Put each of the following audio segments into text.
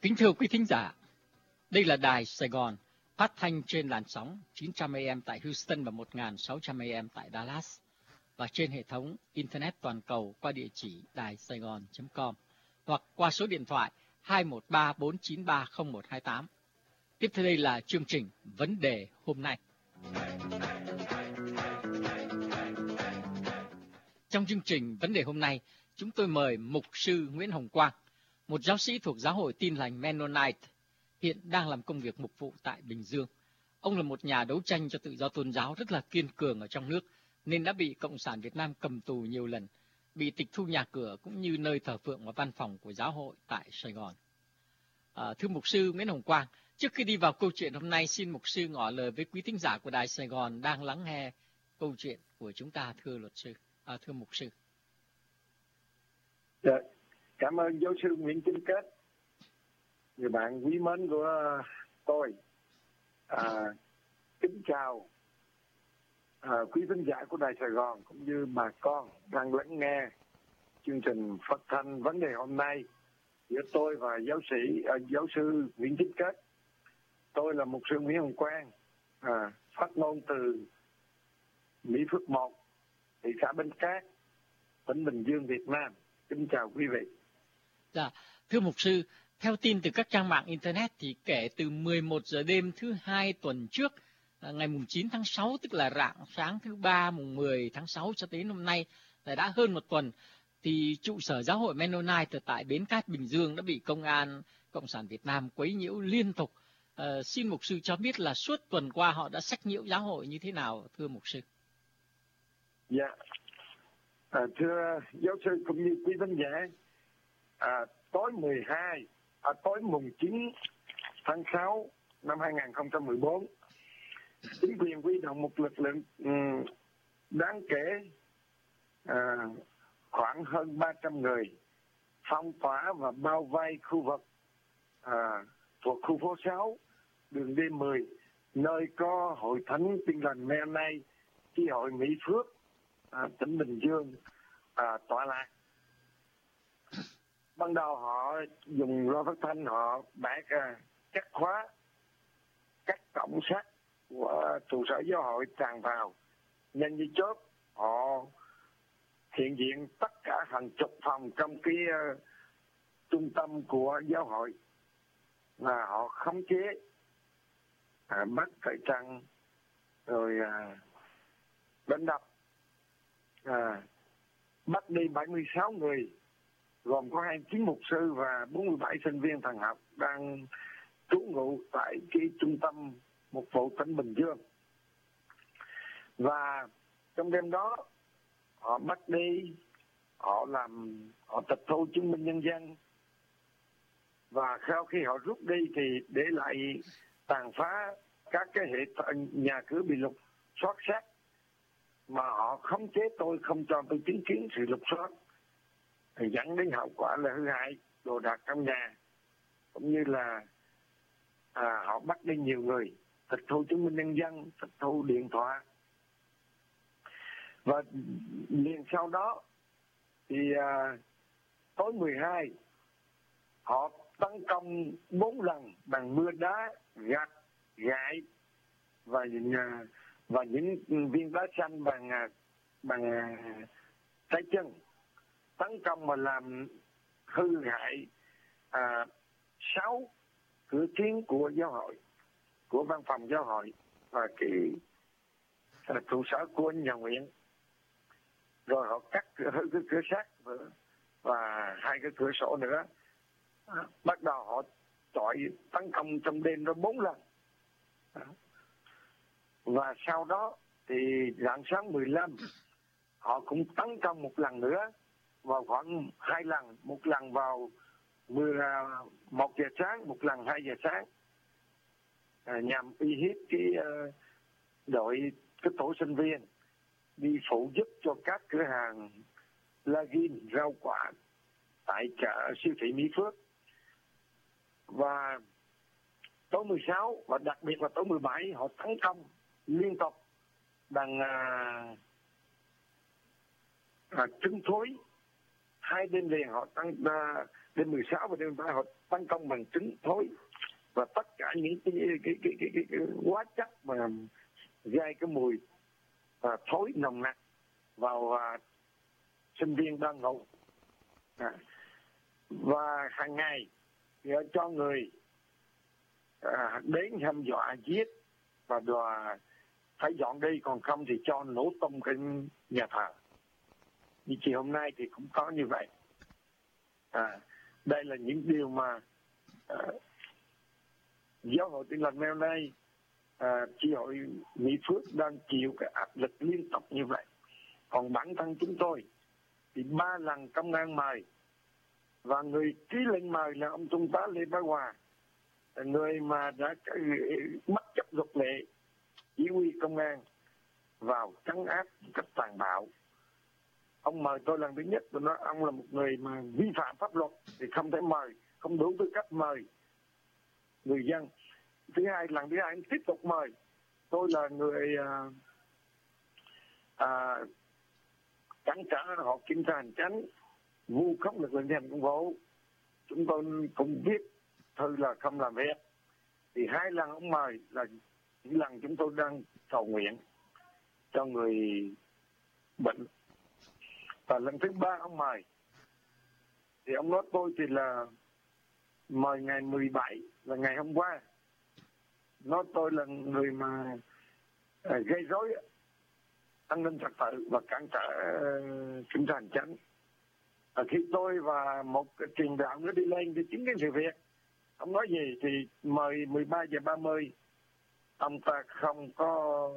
Kính thưa quý thính giả, đây là Đài Sài Gòn, phát thanh trên làn sóng 900 AM tại Houston và 1600 AM tại Dallas, và trên hệ thống Internet toàn cầu qua địa chỉ daisaigon.com hoặc qua số điện thoại 213-493-0128. Tiếp theo đây là chương trình Vấn đề hôm nay. Trong chương trình Vấn đề hôm nay, chúng tôi mời Mục sư Nguyễn Hồng Quang, một giáo sĩ thuộc Giáo hội Tin lành Mennonite, hiện đang làm công việc mục vụ tại Bình Dương. Ông là một nhà đấu tranh cho tự do tôn giáo rất là kiên cường ở trong nước, nên đã bị Cộng sản Việt Nam cầm tù nhiều lần, bị tịch thu nhà cửa cũng như nơi thờ phượng và văn phòng của giáo hội tại Sài Gòn. Thưa Mục sư Nguyễn Hồng Quang, trước khi đi vào câu chuyện hôm nay, xin Mục sư ngỏ lời với quý thính giả của Đài Sài Gòn đang lắng nghe câu chuyện của chúng ta, thưa luật sư, thưa Mục sư. Dạ, cảm ơn giáo sư Nguyễn Chính Kết, người bạn quý mến của tôi. Kính chào quý thính giả của Đài Sài Gòn cũng như bà con đang lắng nghe chương trình phát thanh Vấn đề hôm nay giữa tôi và giáo sư Nguyễn Chính Kết. Tôi là mục sư Nguyễn Hồng Quang, phát ngôn từ Mỹ Phước 1, thị xã Bến Cát, tỉnh Bình Dương, Việt Nam. Kính chào quý vị. Dạ, thưa Mục sư, theo tin từ các trang mạng Internet thì kể từ 11 giờ đêm thứ Hai tuần trước, ngày mùng 9 tháng 6, tức là rạng sáng thứ Ba mùng 10 tháng 6 cho đến hôm nay, là đã hơn một tuần, thì trụ sở Giáo hội Mennonite tại Bến Cát, Bình Dương đã bị Công an Cộng sản Việt Nam quấy nhiễu liên tục. Xin Mục sư cho biết là suốt tuần qua họ đã sách nhiễu giáo hội như thế nào, thưa Mục sư? Dạ, thưa giáo sư cũng như quý thính giả, tối mùng 9 tháng 6 năm 2014, chính quyền huy động một lực lượng đáng kể, khoảng hơn 300 người, phong tỏa và bao vây khu vực thuộc khu phố 6, đường D10, nơi có hội thánh Tin lành Mennonite, chi hội Mỹ Phước, tỉnh Bình Dương tọa lạc. Ban đầu họ dùng loa phát thanh, họ bẻ cắt khóa các cổng sắt của trụ sở giáo hội tràn vào, nhanh như chớp. Họ hiện diện tất cả hàng chục phòng trong cái trung tâm của giáo hội, và họ khống chế, bắt cởi trăng, rồi đánh đập, bắt đi 76 người, gồm có 29 mục sư và 47 sinh viên thần học đang trú ngụ tại cái trung tâm mục vụ tỉnh Bình Dương. Và trong đêm đó họ bắt đi, họ tịch thu chứng minh nhân dân, và sau khi họ rút đi thì để lại tàn phá các cái nhà cửa bị lục soát xét, mà họ khống chế tôi, không cho tôi chứng kiến sự lục soát, thì dẫn đến hậu quả là hư hại đồ đạc trong nhà, cũng như là họ bắt đi nhiều người, tịch thu chứng minh nhân dân, tịch thu điện thoại. Và liền sau đó thì tối 12 họ tấn công 4 lần bằng mưa đá, gạch, gậy và những viên đá xanh bằng tay chân, tấn công mà làm hư hại 6 cửa kiến của giáo hội, của văn phòng giáo hội và cái trụ sở của nhà nguyện. Rồi họ cắt hư cái cửa sắt và 2 cái cửa sổ nữa. Bắt đầu họ chọi tấn công trong đêm đó 4 lần. Và sau đó thì rạng sáng 15 họ cũng tấn công một lần nữa, vào khoảng 2 lần, một lần vào 11 giờ sáng, một lần 2 giờ sáng, nhằm uy hiếp cái tổ sinh viên đi phụ giúp cho các cửa hàng Lagin rau quả tại chợ siêu thị Mỹ Phước. Và tối 16 và đặc biệt là tối 17 họ tấn công liên tục bằng trứng thối. 2 đêm liền họ đêm 16 và đêm 17 họ tấn công bằng trứng thối và tất cả những cái hóa chất mà gây cái mùi thối nồng nặc vào sinh viên đang ngủ. Và hàng ngày thì cho người đến hăm dọa giết và đòi phải dọn đi, còn không thì cho nổ tung cái nhà thờ. Như chiều hôm nay thì cũng có như vậy. Đây là những điều mà giáo hội Tin Lành Meo Nay, chi hội Mỹ Phước đang chịu cái áp lực liên tục như vậy. Còn bản thân chúng tôi thì 3 lần công an mời, và người ký lệnh mời là ông Trung tá Lê Bá Hòa, người mà đã bất chấp luật lệ chỉ huy công an vào trấn áp cách tàn bạo. Ông mời tôi lần thứ nhất, tôi nói ông là một người mà vi phạm pháp luật thì không thể mời, không đủ tư cách mời người dân. Lần thứ hai anh tiếp tục mời, tôi là người cản trở họ kiểm tra hành chánh, vu khống lực lượng thi hành công vụ. Chúng tôi cũng viết thư là không làm việc. Thì 2 lần ông mời là những lần chúng tôi đang cầu nguyện cho người bệnh. Và lần thứ 3 ông mời thì ông nói tôi thì là mời ngày 17 là ngày hôm qua, nói tôi là người mà gây rối an ninh trật tự và cản trở kiểm tra hành chánh. Khi tôi và một truyền đạo nữa đi lên để chứng kiến sự việc, ông nói gì thì mời 13:30, ông ta không có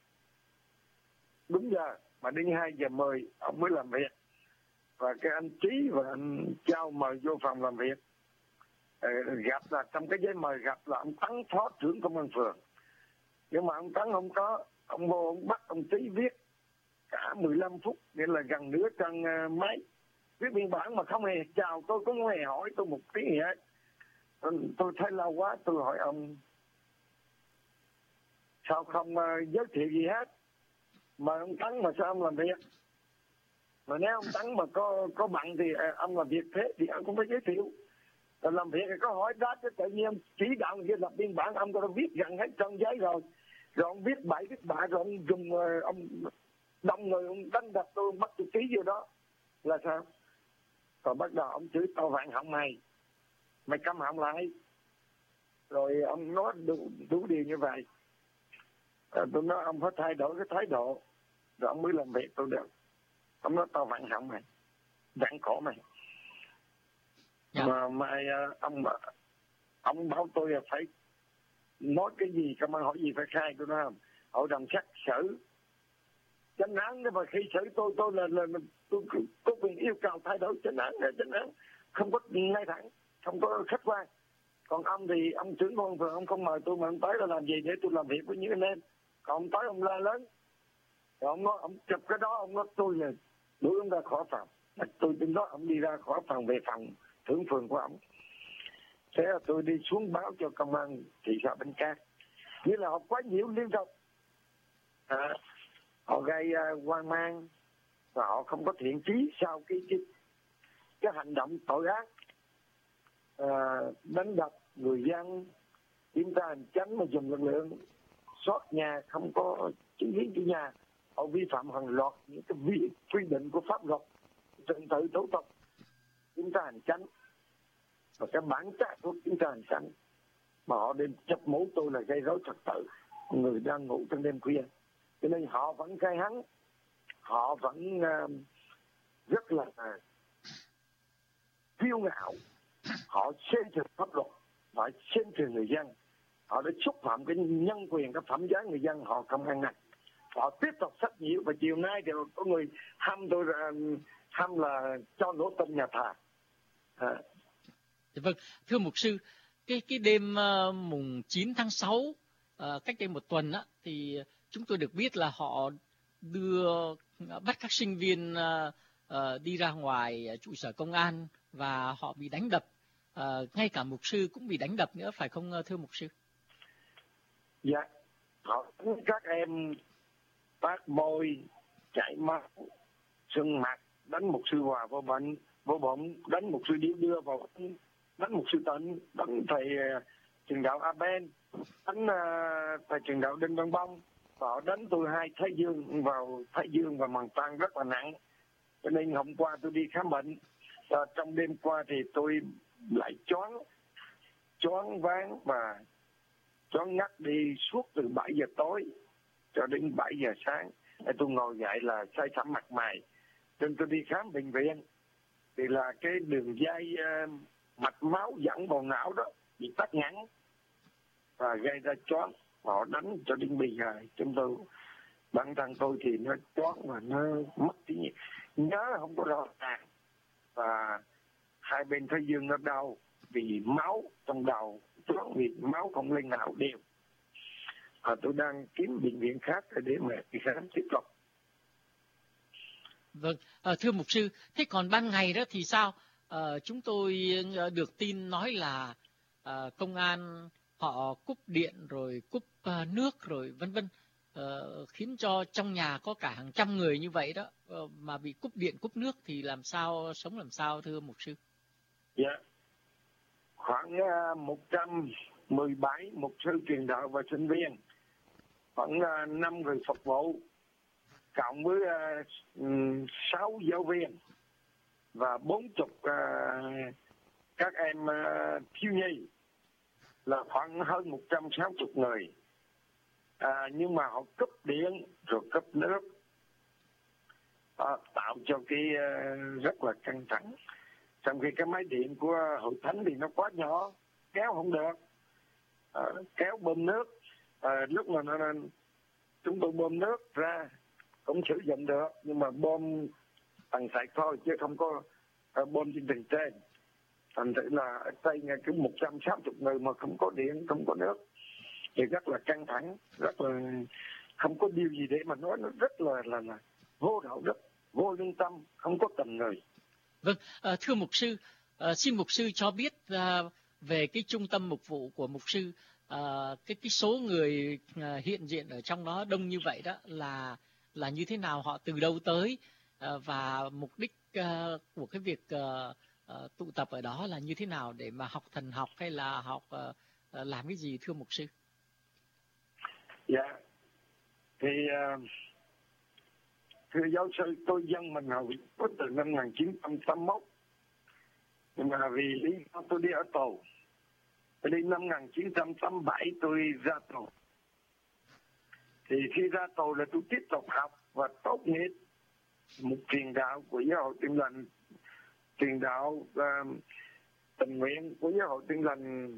đúng giờ, mà đến 2:10 ông mới làm việc. Và cái anh Trí và anh Châu mời vô phòng làm việc, gặp là trong cái giấy mời gặp là ông Tấn, phó trưởng công an phường. Nhưng mà ông Tấn không có, ông vô ông bắt ông Trí viết cả 15 phút, nghĩa là gần nửa trang máy, viết biên bản mà không hề chào tôi, cũng không hề hỏi tôi một tiếng gì hết. Tôi thấy lâu quá, tôi hỏi ông sao không giới thiệu gì hết, mà ông Tấn mà sao ông làm việc. Mà nếu ông Tấn mà có bận thì ông làm việc thế thì ông cũng phải giới thiệu. Rồi làm việc thì có hỏi đáp, chứ tự nhiên ông chỉ đạo người lập biên bản, ông có viết gần hết trong giấy rồi. Rồi ông viết bậy viết bạ, rồi ông dùng ông đông người, ông đánh đập tôi, bắt tôi ký vô đó là sao? Rồi bắt đầu ông chửi tao vạn họng mày câm họng lại. Rồi ông nói đủ điều như vậy. Tôi nói ông phải thay đổi cái thái độ rồi ông mới làm việc tôi được. Ông nói tao vạn họng mày, vạn cổ mày. Mà mai ông bảo tôi là phải nói cái gì, công an hỏi gì phải khai. Tôi nói không, hội đồng xét xử chánh án, nhưng mà khi xử tôi là tôi có quyền yêu cầu thay đổi chánh án không có ngay thẳng, không có khách quan. Còn ông thì ông trưởng công an phường, ông không mời tôi mà ông tới là làm gì để tôi làm việc với những anh em. Còn ông tới ông la lớn, rồi ông nói ông chụp cái đó, ông nói tôi là đuổi ông ra khỏi phòng. Tôi tin đó ông đi ra khỏi phòng về phòng trưởng phường của ông. Thế là tôi đi xuống báo cho công an thị xã Bến Cát. Như là họ quá nhiễu liên tục, họ gây hoang mang và họ không có thiện chí sau cái hành động tội ác đánh đập người dân, kiểm tra hành chánh mà dùng lực lượng xót nhà, không có chứng kiến chủ nhà. Họ vi phạm hàng loạt những cái quy định của pháp luật, trật tự tố tụng, kiểm tra hành chánh và cái bản chất của kiểm tra hành chánh. Mà họ đem chụp mũ tôi là gây rối trật tự, người đang ngủ trong đêm khuya. Cho nên họ vẫn cay hắng, họ vẫn rất là kiêu ngạo, họ xem thường pháp luật, họ xem thường người dân, họ đã xúc phạm cái nhân quyền, cái phẩm giá người dân, họ không ăn năn. Họ tiếp tục sách nhiễu, và chiều nay thì có người hăm là cho nổ tung nhà thờ. Vâng, thưa mục sư, cái đêm mùng 9 tháng 6 cách đây một tuần á, thì chúng tôi được biết là họ bắt các sinh viên đi ra ngoài trụ sở công an và họ bị đánh đập, ngay cả mục sư cũng bị đánh đập nữa, phải không thưa mục sư? Dạ, họ các em phát môi, chảy máu, sưng mặt, đánh mục sư Hòa vô bụng, đánh mục sư Điếu đưa vào đánh mục sư Tịnh, đánh thầy truyền đạo Aben, đánh thầy truyền đạo Đinh Văn Bông. Họ đánh tôi hai thái dương và màng tan rất là nặng. Cho nên hôm qua tôi đi khám bệnh. Trong đêm qua thì tôi lại choáng váng và choáng ngắt đi suốt từ 7 giờ tối cho đến 7 giờ sáng. Tôi ngồi dậy là say sẩm mặt mày. Nên tôi đi khám bệnh viện thì là cái đường dây mạch máu dẫn vào não đó bị tắc nghẽn và gây ra choáng. Họ đánh cho đến bây giờ chúng tôi, bản thân tôi thì nó choáng và nó mất trí nhớ không có rõ ràng, và hai bên thái dương nó đau vì máu trong đầu, choáng vì máu không lên não đều. Tôi đang kiếm bệnh viện khác để mà đi khám tiếp tục. Vâng, thưa mục sư, thế còn ban ngày đó thì sao? Chúng tôi được tin nói là công an họ cúp điện rồi cúp nước rồi vân vân, khiến cho trong nhà có cả hàng trăm người như vậy đó mà bị cúp điện cúp nước thì làm sao sống làm sao thưa mục sư? Dạ, khoảng 117 mục sư truyền đạo và sinh viên, khoảng 5 người phục vụ, cộng với 6 giáo viên và 40 các em thiếu nhi, là khoảng hơn 160 người. Nhưng mà họ cúp điện rồi cúp nước, tạo cho cái rất là căng thẳng. Trong khi cái máy điện của hội thánh thì nó quá nhỏ, kéo không được, kéo bơm nước, lúc mà chúng tôi bơm nước ra cũng sử dụng được, nhưng mà bơm bằng sạc thôi chứ không có bơm trên tầng trên. Thành thử là ở đây ngay cứ 160 người mà không có điện, không có nước thì rất là căng thẳng, rất là không có điều gì để mà nói, nó rất là vô đạo đức, vô lương tâm, không có tình người. Vâng, thưa mục sư, xin mục sư cho biết về cái trung tâm mục vụ của mục sư, cái số người hiện diện ở trong đó đông như vậy đó là như thế nào, họ từ đâu tới, và mục đích của cái việc tụ tập ở đó là như thế nào, để mà học thần học hay là học làm cái gì thưa mục sư? Dạ, thì thưa giáo sư, tôi dân mình Hậu có từ năm 1981, nhưng mà vì lý do tôi đi ở tù, đi năm 1987 tôi ra tù. Thì khi ra tù là tôi tiếp tục học và tốt nghiệp một truyền đạo của giáo hội Tin Lành, truyền đạo tình nguyện của giáo hội Tin Lành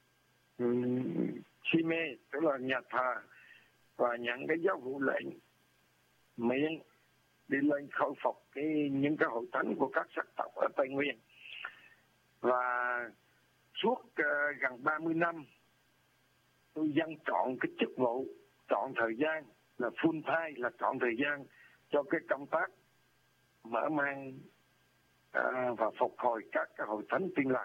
Si Mê, tức là nhà thờ, và nhận cái giáo vụ lệnh miệng đi lên khôi phục những cái hội thánh của các sắc tộc ở Tây Nguyên. Và suốt gần 30 năm tôi dâng trọn cái chức vụ, trọn thời gian là full time, là trọn thời gian cho cái công tác mở mang và phục hồi các cái hội thánh Tin Lành.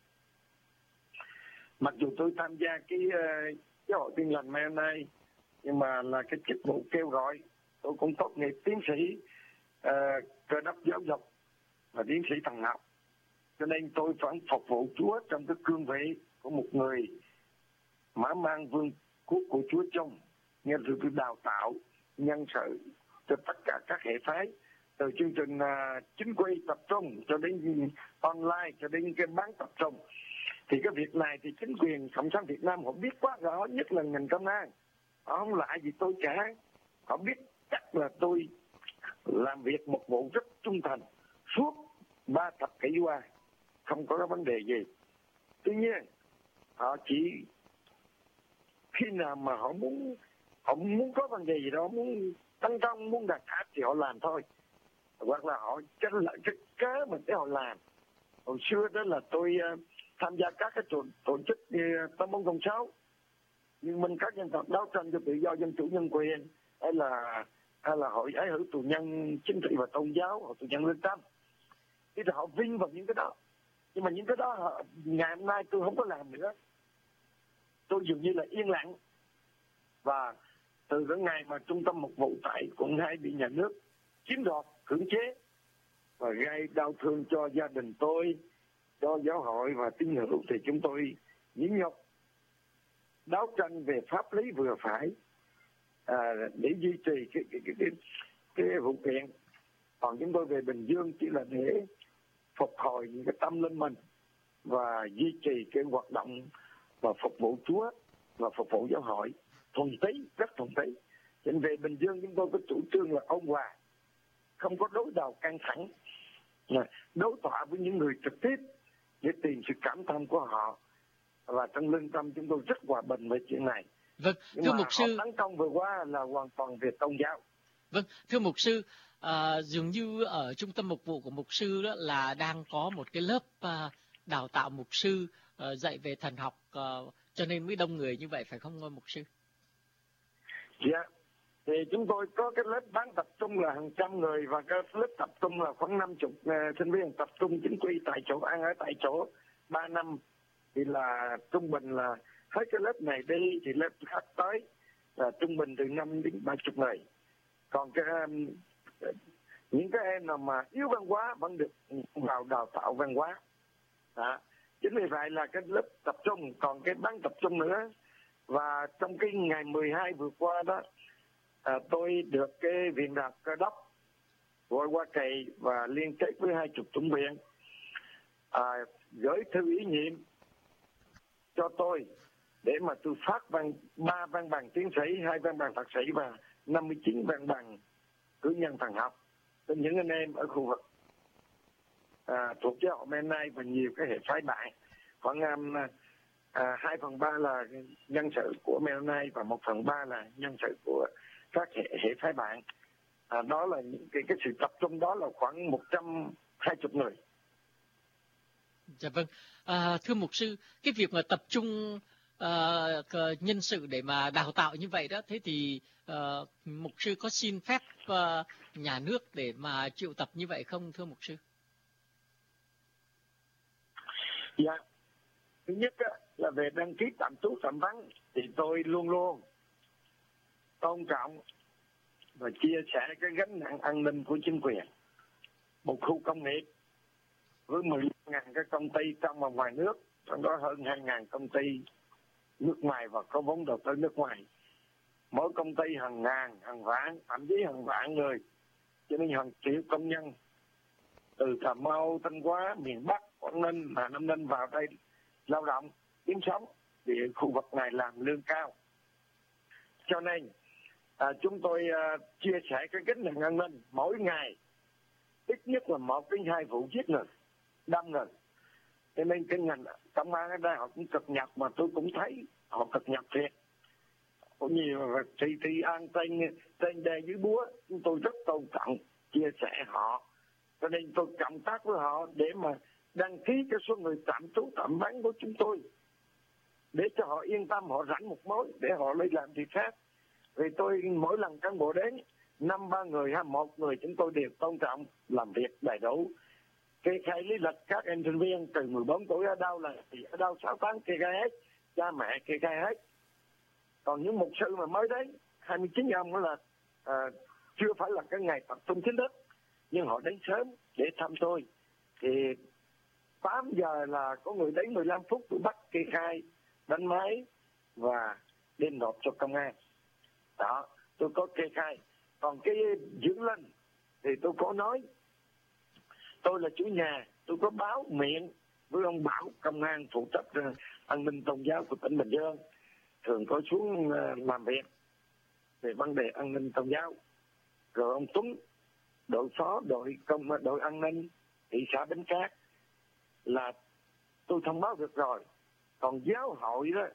Mặc dù tôi tham gia cái giáo hội Tin Lành ngày hôm nay, nhưng mà là cái chức vụ kêu gọi, tôi cũng tốt nghiệp tiến sĩ cơ đốc giáo dục và tiến sĩ thần học, cho nên tôi phải phục vụ Chúa trong cái cương vị của một người mở mang vương quốc của Chúa chung. Như tôi đào tạo nhân sự cho tất cả các hệ phái, từ chương trình chính quy tập trung cho đến online, cho đến cái bán tập trung. Thì cái việc này thì chính quyền Cộng sản Việt Nam họ biết quá rõ, nhất là ngành công an. Họ không lạ gì tôi cả. Họ biết chắc là tôi làm việc một vụ rất trung thành suốt 3 thập kỷ qua, không có cái vấn đề gì. Tuy nhiên họ chỉ khi nào mà họ muốn có vấn đề gì đó, muốn tấn công, muốn đặt áp thì họ làm thôi, hoặc là họ tranh lại cái cớ mà để họ làm. Hồi xưa đó là tôi tham gia các cái tổ chức như Tâm Bông Công Sáu, nhưng mình các dân tộc đấu tranh cho tự do dân chủ nhân quyền, hay là hội ái hữu tù nhân chính trị và tôn giáo, hội tù nhân lương tâm, thì họ vinh vào những cái đó. Nhưng mà những cái đó ngày hôm nay tôi không có làm nữa. Tôi dường như là yên lặng. Và từ cái ngày mà trung tâm mục vụ tại quận 2 bị nhà nước chiếm đoạt, cưỡng chế và gây đau thương cho gia đình tôi, cho giáo hội và tín hữu thì chúng tôi nhịn nhục đấu tranh về pháp lý vừa phải để duy trì cái vụ kiện. Còn chúng tôi về Bình Dương chỉ là để phục hồi những cái tâm linh mình và duy trì cái hoạt động và phục vụ Chúa và phục vụ giáo hội thuần túy, rất thuần túy. Trên về Bình Dương chúng tôi có chủ trương là ôn hòa, không có đối đầu căng thẳng, đối thoại với những người trực tiếp để tìm sự cảm thông của họ, và trong lương tâm chúng tôi rất hòa bình về chuyện này. Vâng, nhưng thưa mà mục sư, họ tấn công vừa qua là hoàn toàn về tôn giáo. Vâng, thưa mục sư, dường như ở trung tâm mục vụ của mục sư đó là đang có một cái lớp đào tạo mục sư dạy về thần học, cho nên mới đông người như vậy phải không mục sư? Dạ, thì chúng tôi có cái lớp bán tập trung là hàng trăm người, và cái lớp tập trung là khoảng 50 sinh viên tập trung chính quy tại chỗ, ăn ở tại chỗ 3 năm. Thì là trung bình là hết cái lớp này đi thì lớp khác tới, là trung bình từ 5 đến 30 người. Còn những cái em nào mà yếu văn hóa vẫn được vào đào tạo văn hóa. Đó. Chính vì vậy là cái lớp tập trung, còn cái bán tập trung nữa. Và trong cái ngày 12 vừa qua đó, tôi được cái Viện Đại học Cơ đốc của Hoa Kỳ và liên kết với 20 chủng viện gửi thư ý nhiệm cho tôi để mà tôi phát 3 văn bằng tiến sĩ, 2 văn bằng thạc sĩ và 59 văn bằng cử nhân thần học cho những anh em ở khu vực thuộc giáo hội Mennonite và nhiều cái hệ phái bạn. Khoảng 2/3 là nhân sự của Mennonite và 1/3 là nhân sự của các hệ phái bạn. Đó là những cái sự tập trung đó là khoảng 120 người. Dạ vâng. Thưa mục sư, cái việc mà tập trung nhân sự để mà đào tạo như vậy đó, thế thì mục sư có xin phép nhà nước để mà triệu tập như vậy không thưa mục sư? Dạ, thứ nhất là về đăng ký tạm trú tạm vắng thì tôi luôn luôn tôn trọng và chia sẻ cái gánh nặng an ninh của chính quyền. Một khu công nghiệp với 10.000 cái công ty trong và ngoài nước, trong đó hơn 2.000 công ty nước ngoài và có vốn đầu tư nước ngoài. Mỗi công ty hàng ngàn, hàng vạn, thậm chí hàng vạn người, cho nên hàng triệu công nhân từ Cà Mau, Thanh Hóa, miền Bắc, Quảng Ninh, Hà Nam Ninh vào đây lao động, kiếm sống, vì khu vực này làm lương cao. Cho nên chúng tôi chia sẻ cái gánh nặng an ninh mỗi ngày ít nhất là 1 đến 2 vụ giết người, đâm người. Cho nên cái ngành công an ở đây họ cũng cập nhật, mà tôi cũng thấy họ cập nhật thiệt. Có nhiều thì an trên đề dưới búa, chúng tôi rất tôn trọng, chia sẻ họ. Cho nên tôi cộng tác với họ để mà đăng ký cái số người tạm trú tạm vắng của chúng tôi, để cho họ yên tâm, họ rảnh một mối để họ lấy làm việc khác. Vì tôi mỗi lần cán bộ đến 5-3 người hay 1 người, chúng tôi đều tôn trọng, làm việc đầy đủ, kê khai lý lịch các em sinh viên từ 14 tuổi ở đâu là thì ở đâu 6 tháng kê khai hết, cha mẹ kê khai hết. Còn những mục sư mà mới đến 29 ông đó là chưa phải là cái ngày tập trung chính thức, nhưng họ đến sớm để thăm tôi. Thì 8 giờ là có người đến 15 phút tôi bắt kê khai, đánh máy và đem nộp cho công an. Đó, tôi có kê khai. Còn cái dưỡng linh thì tôi có nói, tôi là chủ nhà, tôi có báo miệng với ông Bảo, công an phụ trách an ninh tôn giáo của tỉnh Bình Dương, thường có xuống làm việc về vấn đề an ninh tôn giáo. Rồi ông Tuấn, đội phó đội an ninh thị xã Bến Cát, là tôi thông báo được rồi. Còn giáo hội đó,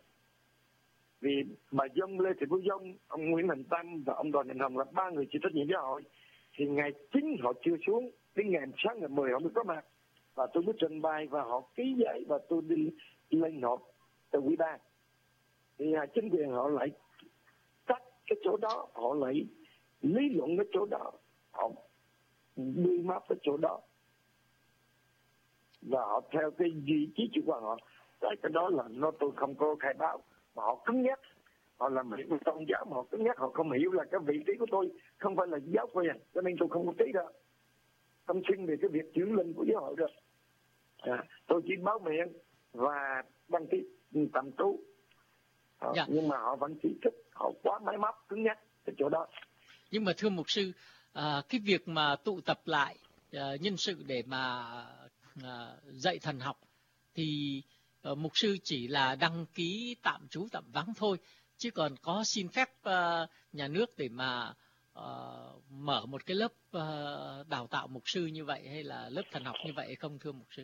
vì bà Dung, Lê Thị Phú Dung, ông Nguyễn Thành Tâm và ông Đoàn Đình Hồng là 3 người chịu trách nhiệm giáo hội, thì ngày 9 họ chưa xuống, đến ngày sáng ngày 10 họ mới có mặt, và tôi mới trình bày và họ ký giấy và tôi đi lên nộp từ ủy ban. Thì chính quyền họ lại cắt cái chỗ đó, họ lại lý luận cái chỗ đó, họ đưa map cái chỗ đó, và họ theo cái vị trí chủ quan họ. Cái đó là tôi không có khai báo, mà họ cứng nhắc, họ làm việc với tôn giáo mà họ cứng nhắc, họ không hiểu là cái vị trí của tôi không phải là giáo quyền, cho nên tôi không có ký được, không xin về cái việc chuyển linh của giáo hội được. Tôi chỉ báo miệng và đăng ký tạm trú. Dạ. Nhưng mà họ vẫn chỉ thích, họ quá máy móc cứng nhắc cái chỗ đó. Nhưng mà thưa mục sư, cái việc mà tụ tập lại nhân sự để mà dạy thần học thì mục sư chỉ là đăng ký tạm trú tạm vắng thôi, chứ còn có xin phép nhà nước để mà mở một cái lớp đào tạo mục sư như vậy hay là lớp thần học như vậy hay không thưa mục sư?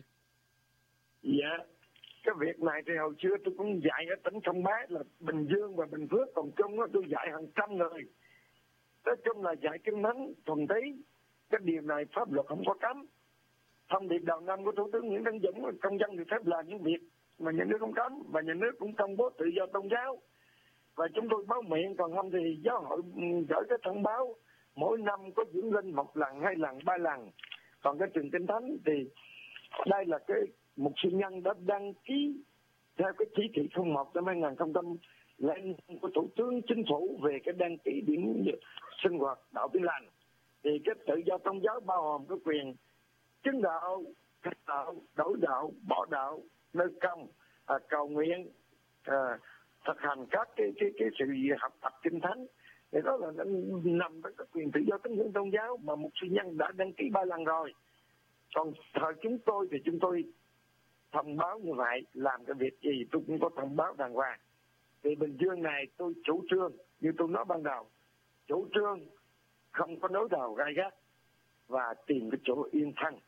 Dạ, cái việc này thì hồi xưa tôi cũng dạy ở tỉnh Sông Bá là Bình Dương và Bình Phước, còn chung tôi dạy hàng trăm người. Nói chung là dạy kinh thánh thuần tí, cái điều này pháp luật không có cấm. Thông điệp đầu năm của Thủ tướng Nguyễn Tấn Dũng là công dân được phép làm những việc mà nhà nước không cấm, và nhà nước cũng công bố tự do tôn giáo. Và chúng tôi báo miệng, còn không thì giáo hội gửi cái thông báo mỗi năm có diễn linh 1 lần, 2 lần, 3 lần. Còn cái trường kinh thánh thì đây là cái mục sư Nhân đã đăng ký theo cái chỉ thị 01 năm 2005 của Thủ tướng Chính phủ về cái đăng ký điểm sinh hoạt đạo Tin lành. Thì cái tự do tôn giáo bao gồm cái quyền chứng đạo, cách đạo, đổi đạo, bỏ đạo, nơi công, cầu nguyện, thực hành các cái sự học tập kinh thánh. Thì đó là nằm trong cái quyền tự do tín ngưỡng tôn giáo mà mục sư Nhân đã đăng ký 3 lần rồi. Còn thời chúng tôi thì chúng tôi thông báo như vậy, làm cái việc gì tôi cũng có thông báo đàng hoàng. Thì Bình Dương này tôi chủ trương, như tôi nói ban đầu, chủ trương không có đối đầu gai gắt và tìm cái chỗ yên thân,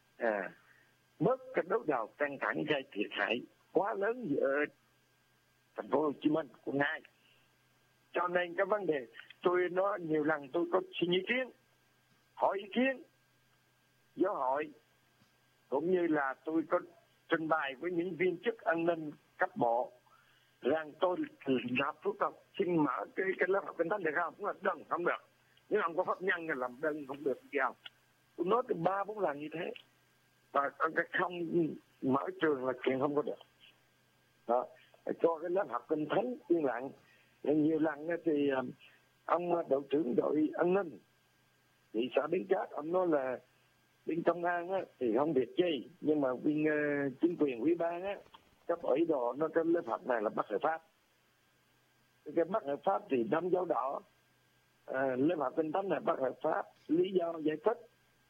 bớt cái đối đầu căng thẳng gây thiệt hại quá lớn giữa thành phố Hồ Chí Minh của ngài. Cho nên cái vấn đề tôi nói nhiều lần, tôi có xin ý kiến, hỏi ý kiến giáo hội, cũng như là tôi có trình bày với những viên chức an ninh cấp bộ rằng tôi lập thủ tục xin mở cái lớp học kinh thánh được không? Cũng là đơn không được. Nếu không có pháp nhân thì làm đơn không được gì không? Tôi nói từ 3-4 lần như thế. Và cái không mở trường là chuyện không có được. Đó. Cho cái lớp học kinh thánh yên lặng. Nhiều lần thì ông đội trưởng đội an ninh thị xã Bến Cát, ông nói là bên công an thì không việc chi, nhưng mà bên chính quyền ủy ban cấp ủy đồ nó cái lớp học này là bất hợp pháp. Cái bất hợp pháp thì đâm dấu đỏ, lớp học kinh thánh này bất hợp pháp, lý do giải thích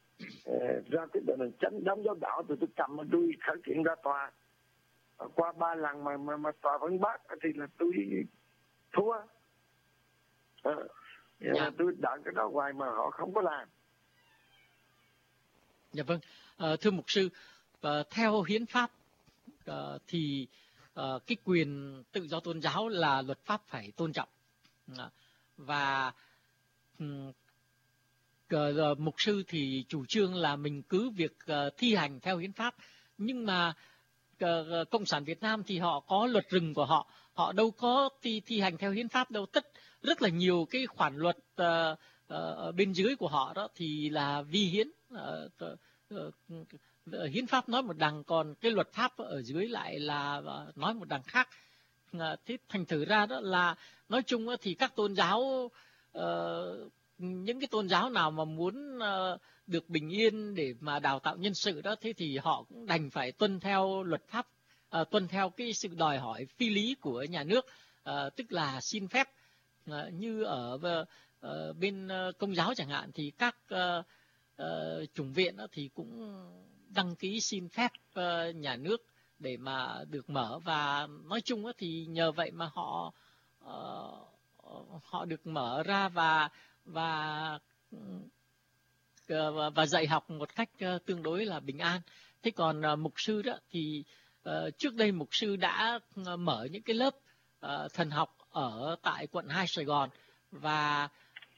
ra cái định tránh đâm dấu đỏ, thì tôi cầm tôi khởi kiện ra tòa. Qua 3 lần mà tòa vẫn bắt thì là tôi thua. Tôi đợi cái đó hoài mà họ không có làm. Dạ vâng, thưa mục sư, theo hiến pháp thì cái quyền tự do tôn giáo là luật pháp phải tôn trọng, và mục sư thì chủ trương là mình cứ việc thi hành theo hiến pháp, nhưng mà Cộng sản Việt Nam thì họ có luật rừng của họ, họ đâu có thi hành theo hiến pháp đâu. Rất là nhiều cái khoản luật ở bên dưới của họ đó thì là vi hiến. Hiến pháp nói một đằng, còn cái luật pháp ở dưới lại là nói một đằng khác. Thế thành thử ra đó là nói chung thì các tôn giáo, những cái tôn giáo nào mà muốn được bình yên để mà đào tạo nhân sự đó, thế thì họ cũng đành phải tuân theo luật pháp, tuân theo cái sự đòi hỏi phi lý của nhà nước, tức là xin phép. Như ở bên Công giáo chẳng hạn thì các chủng viện thì cũng đăng ký xin phép nhà nước để mà được mở, và nói chung thì nhờ vậy mà họ được mở ra và dạy học một cách tương đối là bình an. Thế còn mục sư đó thì trước đây mục sư đã mở những cái lớp thần học ở tại quận 2 Sài Gòn, và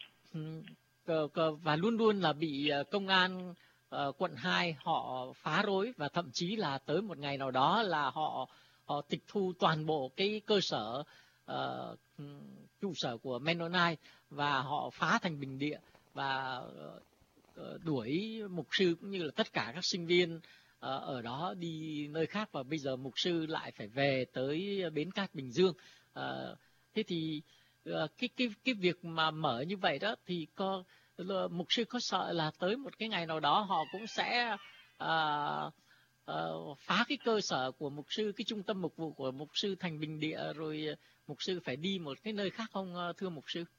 luôn luôn là bị công an quận 2 họ phá rối, và thậm chí là tới một ngày nào đó là họ tịch thu toàn bộ cái cơ sở trụ sở của Mennonite, và họ phá thành bình địa và đuổi mục sư cũng như là tất cả các sinh viên ở đó đi nơi khác, và bây giờ mục sư lại phải về tới Bến Cát, Bình Dương. Thế thì cái việc mà mở như vậy đó thì mục sư có sợ là tới một cái ngày nào đó họ cũng sẽ phá cái cơ sở của mục sư, cái trung tâm mục vụ của mục sư thành Bình Địa, rồi mục sư phải đi một cái nơi khác không thưa mục sư?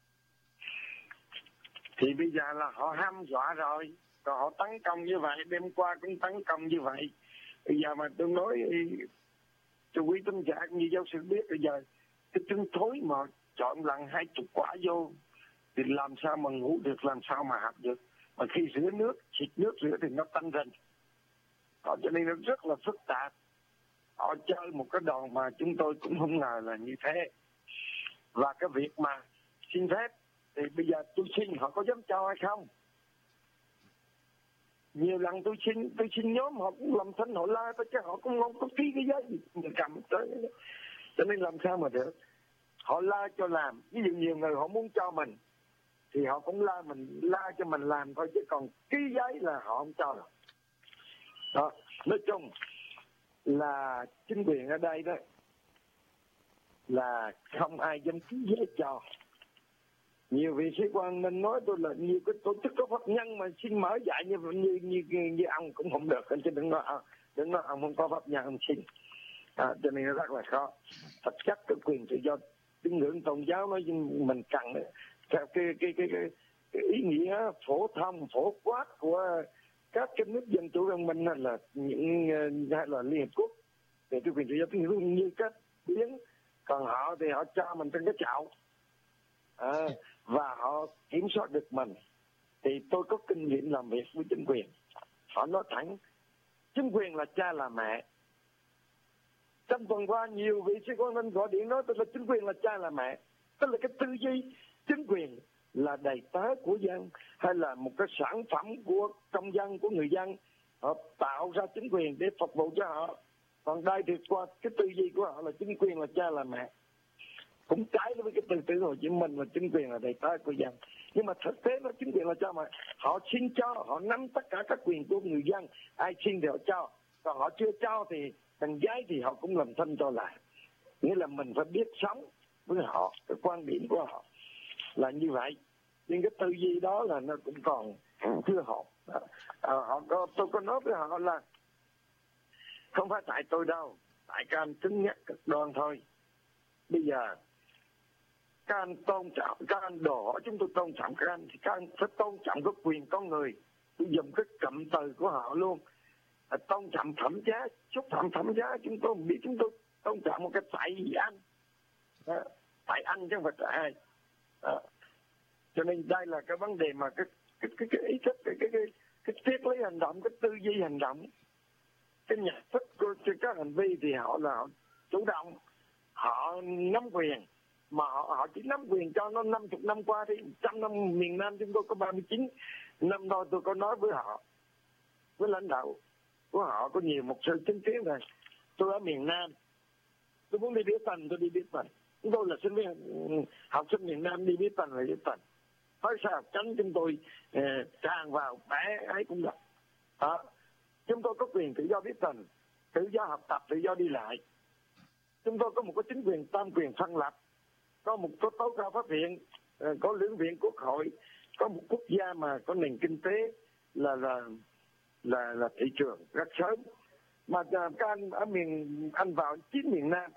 Thì bây giờ là họ hăm dọa rồi, còn họ tấn công như vậy, đêm qua cũng tấn công như vậy. Bây giờ mà tôi nói cho quý tín giả như giáo sư biết, bây giờ cái trứng thối mà chọn lần 20 quả vô thì làm sao mà ngủ được, làm sao mà học được. Mà khi rửa nước, xịt nước rửa thì nó tanh rình. Cho nên nó rất là phức tạp. Họ chơi một cái đòn mà chúng tôi cũng không ngờ là như thế. Và cái việc mà xin phép thì bây giờ tôi xin họ có dám cho hay không? Nhiều lần tôi xin nhóm họ cũng làm thinh, họ la tôi chứ họ cũng không có ký cái giấy gì mình cầm tới. Cho nên làm sao mà được. Họ la cho làm. Ví dụ nhiều người họ muốn cho mình thì họ cũng la cho mình làm thôi, chứ còn ký giấy là họ không cho. Đó, nói chung là chính quyền ở đây đó là không ai dám ký giấy cho. Nhiều vị sĩ quan nên nói tôi là nhiều cái tổ chức có pháp nhân mà xin mở dạy như ông cũng không được, chứ đừng nói ông không có pháp nhân ông xin. Cho nên nó rất là khó. Thật chất cái quyền tự do tín ngưỡng tôn giáo nói mình cần theo cái ý nghĩa phổ thông phổ quát của các cái nước dân chủ đồng minh hay là Liên Hiệp Quốc về cái quyền tự do tín ngưỡng như các biến. Còn họ thì họ cho mình trên cái chậu và họ kiểm soát được mình. Thì tôi có kinh nghiệm làm việc với chính quyền, họ nói thẳng chính quyền là cha là mẹ. Trong tuần qua nhiều vị sĩ quan nên gọi điện nói tôi là chính quyền là cha là mẹ, tức là cái tư duy chính quyền là đầy tớ của dân hay là một cái sản phẩm của công dân, của người dân. Họ tạo ra chính quyền để phục vụ cho họ. Còn đây thì qua cái tư duy của họ là chính quyền là cha là mẹ, cũng trái với cái tư tưởng Hồ Chí Minh là chính quyền là đầy tớ của dân. Nhưng mà thực tế nó chính quyền là cha mẹ. Họ xin cho, họ nắm tất cả các quyền của người dân, ai xin thì họ cho, còn họ chưa cho thì thằng giấy thì họ cũng làm thinh cho lại. Nghĩa là mình phải biết sống với họ, cái quan điểm của họ là như vậy. Nhưng cái tư duy đó là nó cũng còn chưa hợp. Tôi có nói với họ là không phải tại tôi đâu, tại các anh cứng nhắc cực đoan thôi. Bây giờ các anh tôn trọng, các anh đòi hỏi chúng tôi tôn trọng các anh thì các anh phải tôn trọng cái quyền con người. Tôi dùng cái cụm từ của họ luôn, tôn trọng phẩm giá, xúc phạm phẩm giá. Chúng tôi biết chúng tôi tôn trọng một cái tại vì anh, tại anh chứ không phải tại ai. Cho nên đây là cái vấn đề mà cái ý thức, cái triết lý hành động, cái tư duy hành động, cái nhận thức của các hành vi thì họ chủ động, họ nắm quyền. Mà họ chỉ nắm quyền cho nó 50 năm qua thì 100 năm miền Nam chúng tôi có 39 năm thôi. Tôi có nói với họ, với lãnh đạo của họ có nhiều mục sư chứng kiến rồi. Tôi ở miền Nam, tôi muốn đi Biểu Tình, tôi đi Biểu Tình. Chúng tôi là sinh viên học sinh miền Nam, đi Biểu Tình là Biểu Tình. Nói sao tránh chúng tôi tràn vào bé ấy cũng được. Chúng tôi có quyền tự do Biểu Tình, tự do học tập, tự do đi lại. Chúng tôi có một cái chính quyền tam quyền phân lập, có một cái tố cao pháp viện, có lưỡng viện quốc hội, có một quốc gia mà có nền kinh tế là thị trường rất sớm. Mà các anh ở anh vào 9 miền Nam